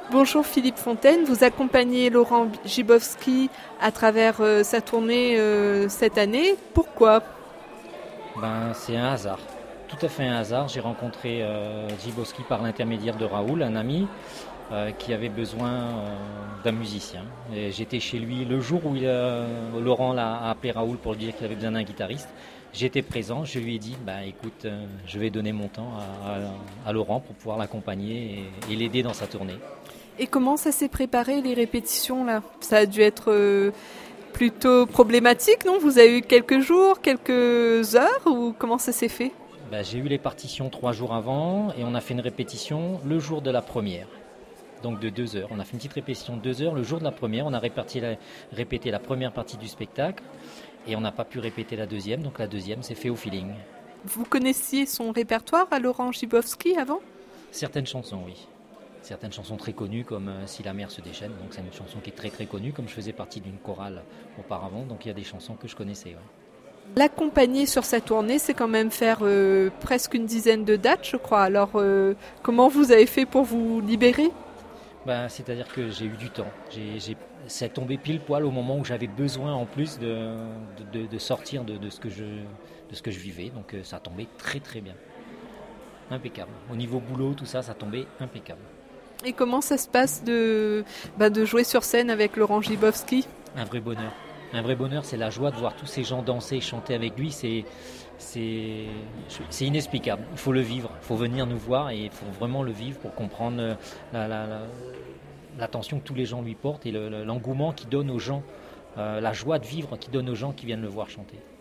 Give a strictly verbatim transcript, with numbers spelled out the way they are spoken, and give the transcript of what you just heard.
Bonjour Philippe Fontaine, vous accompagnez Laurent Gibowski à travers euh, sa tournée euh, cette année. Pourquoi ? Ben, c'est un hasard, tout à fait un hasard. J'ai rencontré euh, Gibowski par l'intermédiaire de Raoul, un ami euh, qui avait besoin euh, d'un musicien. Et j'étais chez lui le jour où il, euh, Laurent l'a appelé Raoul pour lui dire qu'il avait besoin d'un guitariste. J'étais présent, je lui ai dit, ben, écoute, euh, je vais donner mon temps à, à, à Laurent pour pouvoir l'accompagner et, et l'aider dans sa tournée. Et comment ça s'est préparé les répétitions là ? Ça a dû être euh, plutôt problématique, non ? Vous avez eu quelques jours, quelques heures ou comment ça s'est fait ? Ben, j'ai eu les partitions trois jours avant et on a fait une répétition le jour de la première. Donc de deux heures. On a fait une petite répétition de deux heures le jour de la première. On a répété la, répété la première partie du spectacle et on n'a pas pu répéter la deuxième. Donc la deuxième s'est fait au feeling. Vous connaissiez son répertoire à Laurent Gibowski avant ? Certaines chansons, oui. Certaines chansons très connues comme euh, Si la mer se déchaîne. Donc c'est une chanson qui est très très connue. Comme je faisais partie d'une chorale auparavant, donc il y a des chansons que je connaissais. Ouais. L'accompagner sur sa tournée, c'est quand même faire euh, presque une dizaine de dates, je crois. Alors euh, comment vous avez fait pour vous libérer ? Ben, c'est-à-dire que j'ai eu du temps. J'ai, j'ai, c'est tombé pile poil au moment où j'avais besoin en plus de, de, de sortir de, de, ce que je, de ce que je vivais. Donc euh, ça a tombé très très bien. Impeccable. Au niveau boulot, tout ça, ça a tombé impeccable. Et comment ça se passe de, bah, de jouer sur scène avec Laurent Gibowski ? Un vrai bonheur. Un vrai bonheur, c'est la joie de voir tous ces gens danser, chanter avec lui. C'est, c'est, c'est inexplicable. Il faut le vivre. Il faut venir nous voir et il faut vraiment le vivre pour comprendre la, la, la, l'attention que tous les gens lui portent et le, l'engouement qu'il donne aux gens, euh, la joie de vivre qu'il donne aux gens qui viennent le voir chanter.